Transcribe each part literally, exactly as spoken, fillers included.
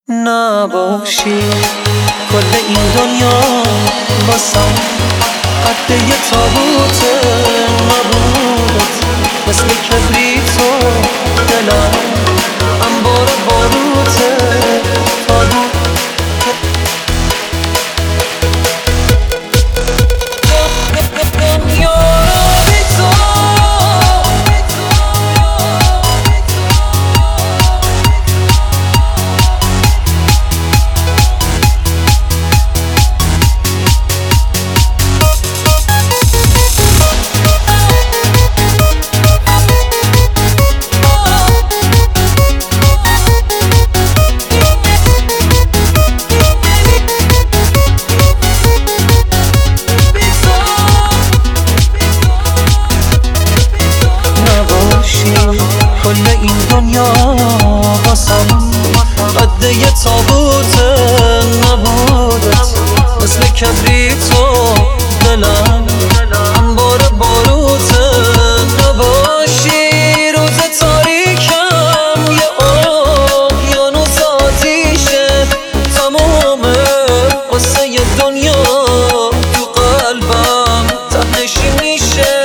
نباشی کل این دنیا واسم قد یه تابوت نبودت، مثل کبریتو دلم انبار باروته تابوت. کل این دنیا واسم قد یه تابوت نبودت، مثل کبریتو دلم انبار باروته. نباشی روز تاریکم یه اقیانوس آتیشه تمومه، قصه ی دنیا تو قلبم ته‌نشین میشه.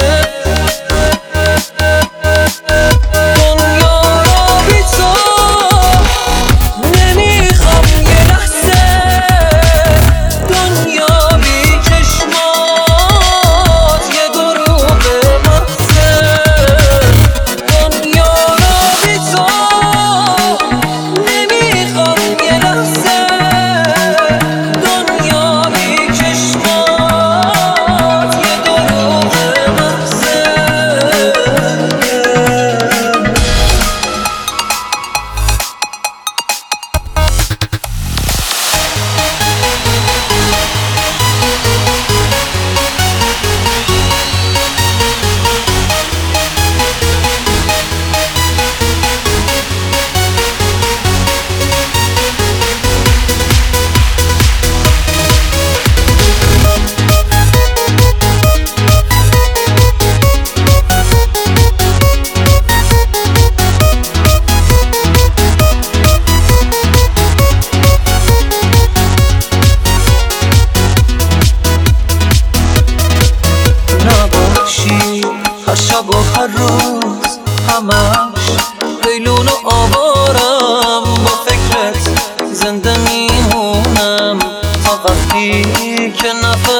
هر شب و هر روز همش لیلون و آوارم، با فکرت زنده میمونم تا وقتی که نفس